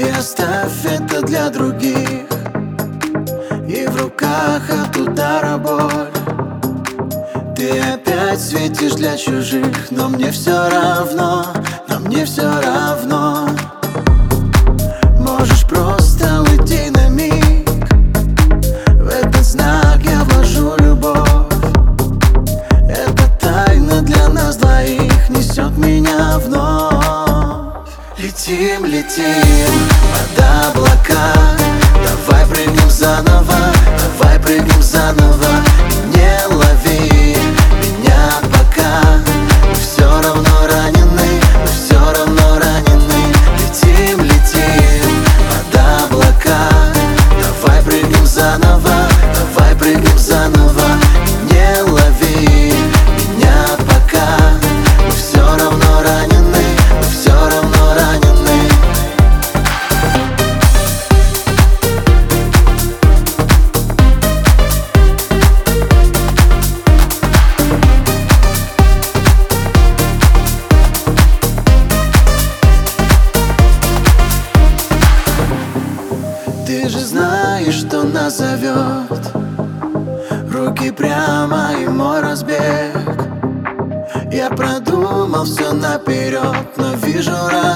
И оставь это для других. И в руках от удара боль. Ты опять светишь для чужих, но мне все равно, но мне все равно. Можешь просто уйти на миг. В этот знак я вложу любовь. Эта тайна для нас двоих несет меня вновь. Летим, летим под облака. Давай прыгнем заново, давай прыгнем заново. Не лови меня пока. Мы все равно ранены, мы все равно ранены. Летим, летим под облака. Давай прыгнем заново, давай прыгнем заново. Не лови меня пока. Мы все равно ранены, мы все равно ранены. Ты же знаешь, что нас зовет. Руки прямо и мой разбег. Я продумал все наперед, но вижу